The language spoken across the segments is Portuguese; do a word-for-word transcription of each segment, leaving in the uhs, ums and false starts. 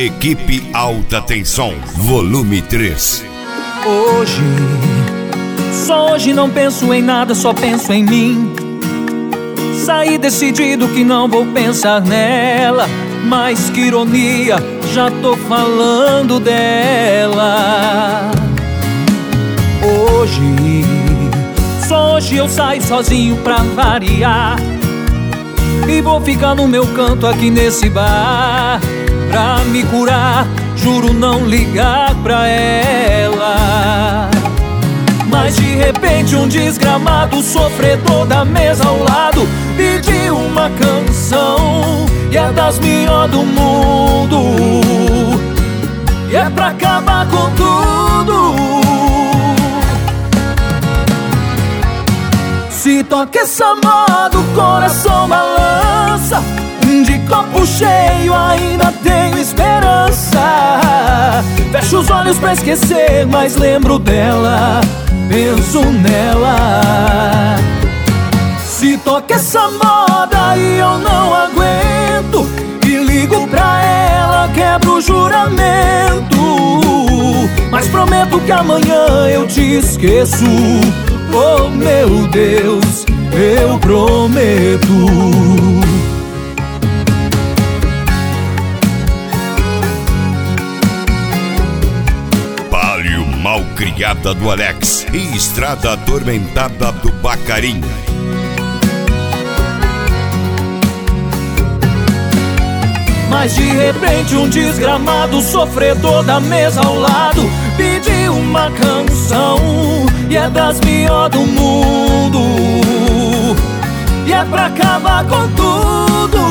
Equipe Alta Tensão, volume três. Hoje, só hoje não penso em nada, só penso em mim. Saí decidido que não vou pensar nela, mas que ironia, já tô falando dela. Hoje, só hoje eu saio sozinho pra variar, e vou ficar no meu canto aqui nesse bar, pra me curar, juro não ligar pra ela. Mas de repente um desgramado sofredor da mesa ao lado pediu uma canção, e é das melhores do mundo, e é pra acabar com tudo. Se toca essa moda, o coração balança. De copo cheio ainda tenho esperança. Fecho os olhos pra esquecer, mas lembro dela, penso nela. Se toca essa moda e eu não aguento, e ligo pra ela, quebro o juramento, mas prometo que amanhã eu te esqueço. Oh meu Deus, eu prometo. Palio Malcriada do Alex e Estrada Atormentada do Bacarim. Mas de repente um desgramado sofredor da mesa ao lado pediu uma canção, e é das melhores do mundo, e é pra acabar com tudo.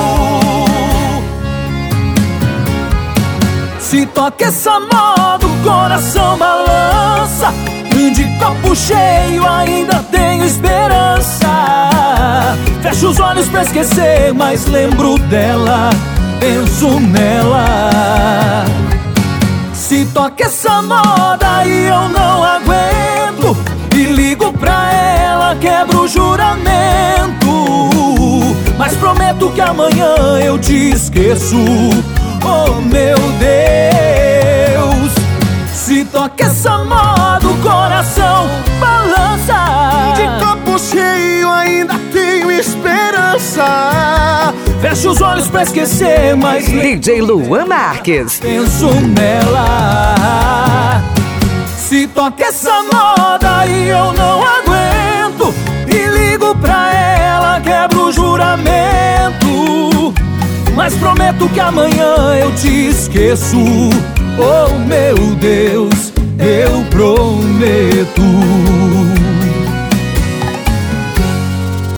Se toca essa moda, o coração balança. De copo cheio ainda tenho esperança. Fecho os olhos pra esquecer, mas lembro dela, penso nela. Se toca essa moda e eu não aguento, e ligo pra ela, quebro o juramento, mas prometo que amanhã eu te esqueço. Oh meu Deus, se toca essa moda, o coração balança. De copo cheio ainda tenho esperança. Fecho os olhos pra esquecer, mas D J Luan Marques, penso nela. Se toca essa moda e eu não aguento, e ligo pra ela, quebro o juramento, mas prometo que amanhã eu te esqueço. Oh meu Deus,